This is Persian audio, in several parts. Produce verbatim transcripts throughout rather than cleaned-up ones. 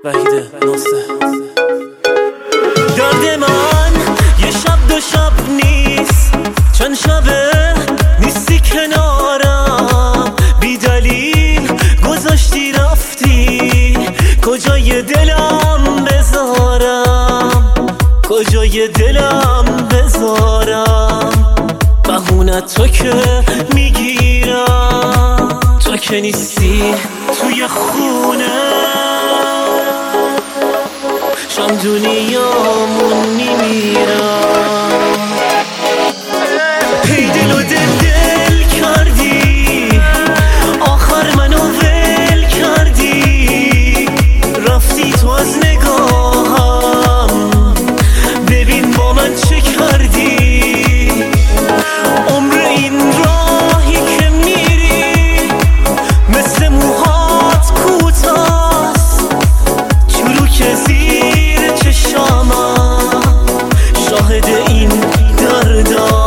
وحید ناصر. درد من یه شب دو شب نیست، چند شبه نیستی کنارم، بی دلیل گذاشتی رفتی، کجای دلم بذارم، کجای دلم بذارم. بهونه تو که میگیرم، تو که نیستی توی خونه، شام دنیامون میمیرم. هی دل و دل دل کردی، آخر منو ول کردی، رفتی تو از نگاهم، ببین با من چه کردی. عمر این راهی که میری مثل موهات کوتاست، چروک زیر چشامم شاهد این درداست.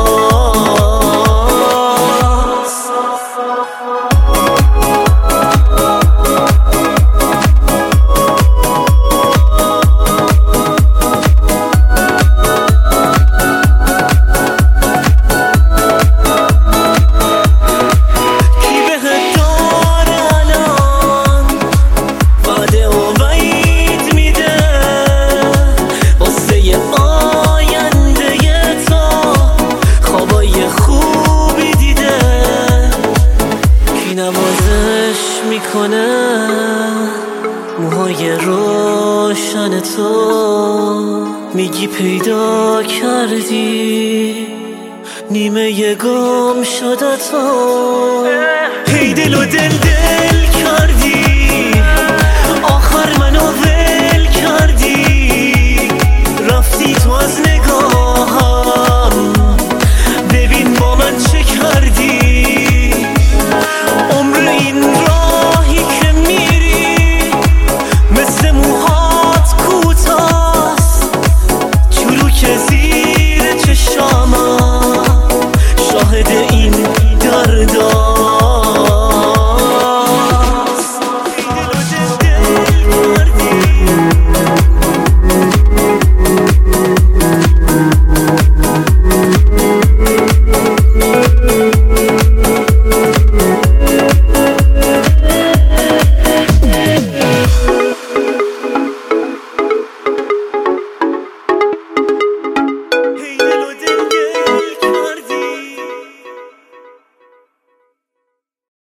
نوازش میکنه موهای روشن تو، میگی پیدا کردی نیمه گم شده تو. هی دل و دل دل